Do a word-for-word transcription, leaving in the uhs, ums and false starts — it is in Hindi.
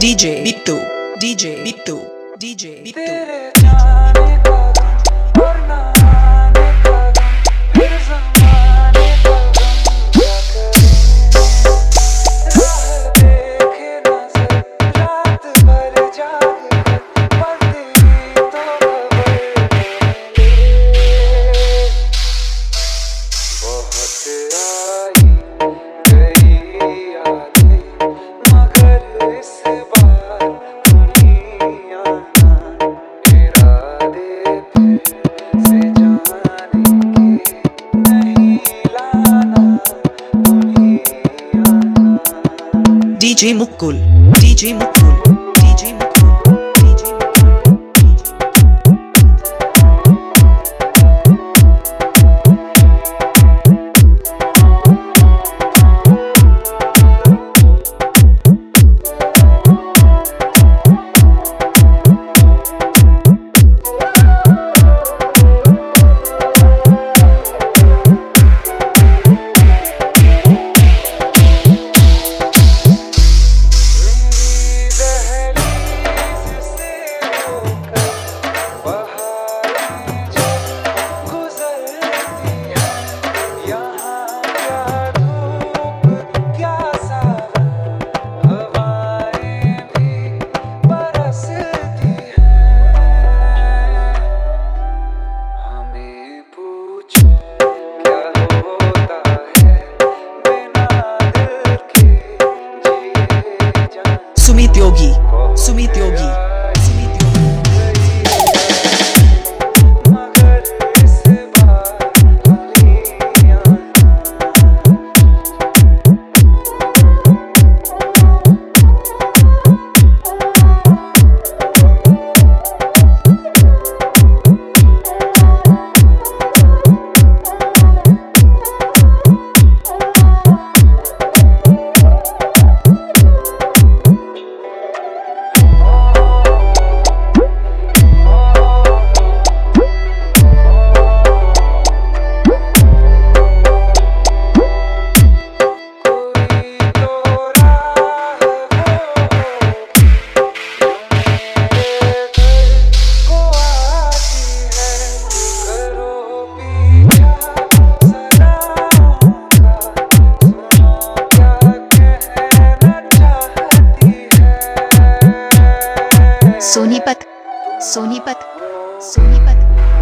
DJ Bittu DJ Bittu DJ Bittu तेरे जाने का गम और ना आने का गम, फिर ज़माने का गम क्या करें। राह देखे नज़र रात भर जाग कर, पर तेरी तो खबर न मिले। बहुत आई गई यादें, मगर इस बार नहीं आना। इरादे फिर से जाने के नहीं लाना, नहीं आना। DJ Mukul DJ Mukul DJ Mukul DJ Sumit Yogi Sumit Yogi Sumit Yogi मगर इस बार नहीं आना। सोनीपत सोनीपत सोनीपत